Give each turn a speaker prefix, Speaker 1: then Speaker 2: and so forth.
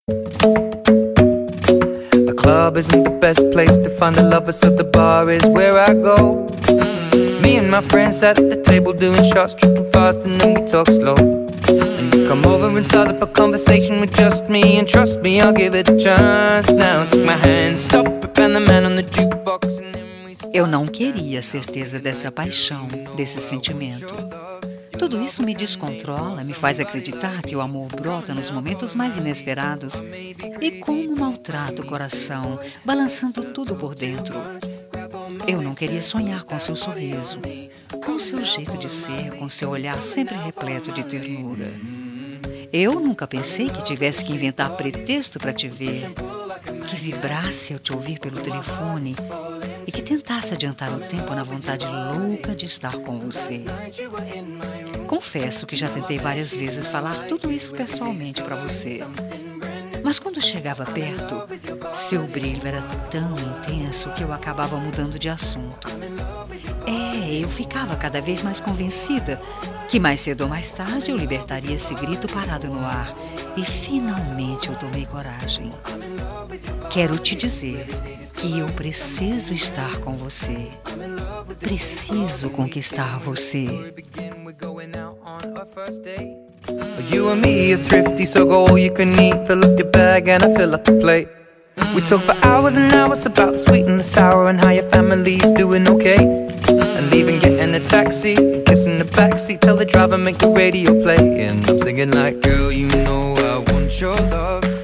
Speaker 1: The club isn't the best place to find the lovers, so the bar is where I go. Me and my friends sat at the table doing shots, tripping fast, and then we talk slow. And you come over and start up a conversation with just me, and trust me, I'll give it a chance. Now take my hand, stop it, and the man on the jukebox, and then we start.
Speaker 2: Eu não queria a certeza dessa paixão, desse sentimento. Tudo isso me descontrola, me faz acreditar que o amor brota nos momentos mais inesperados e como maltrata o coração, balançando tudo por dentro. Eu não queria sonhar com seu sorriso, com seu jeito de ser, com seu olhar sempre repleto de ternura. Eu nunca pensei que tivesse que inventar pretexto para te ver, que vibrasse ao te ouvir pelo telefone e que tentasse adiantar o tempo na vontade louca de estar com você. Confesso que já tentei várias vezes falar tudo isso pessoalmente para você. Mas quando chegava perto, seu brilho era tão intenso que eu acabava mudando de assunto. Eu ficava cada vez mais convencida que mais cedo ou mais tarde eu libertaria esse grito parado no ar. E finalmente eu tomei coragem. Quero te dizer que eu preciso estar com você. Preciso conquistar você.
Speaker 1: You and me are thrifty, so go all you can eat. Fill up your bag and I fill up the plate. We talk for hours and hours about the sweet and the sour and how your family's doing okay. And leaving, getting a taxi, kissing the backseat, tell the driver make the radio play. And I'm singing like, girl, you know I want your love.